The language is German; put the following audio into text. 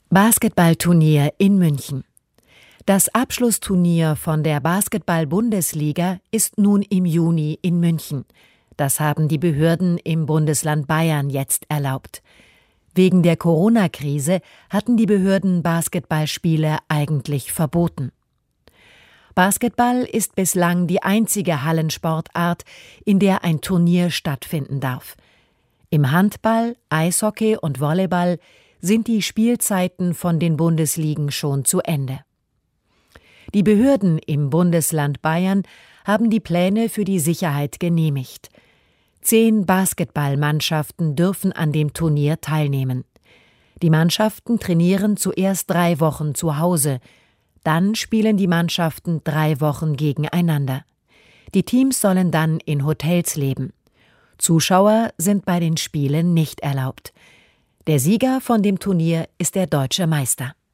Basketballturnier in München. Das Abschlussturnier von der Basketball-Bundesliga ist nun im Juni in München. Das haben die Behörden im Bundesland Bayern jetzt erlaubt. Wegen der Corona-Krise hatten die Behörden Basketballspiele eigentlich verboten. Basketball ist bislang die einzige Hallensportart, in der ein Turnier stattfinden darf. Im Handball, Eishockey und Volleyball sind die Spielzeiten von den Bundesligen schon zu Ende. Die Behörden im Bundesland Bayern haben die Pläne für die Sicherheit genehmigt. 10 Basketballmannschaften dürfen an dem Turnier teilnehmen. Die Mannschaften trainieren zuerst 3 Wochen zu Hause, dann spielen die Mannschaften 3 Wochen gegeneinander. Die Teams sollen dann in Hotels leben. Zuschauer sind bei den Spielen nicht erlaubt. Der Sieger von dem Turnier ist der deutsche Meister.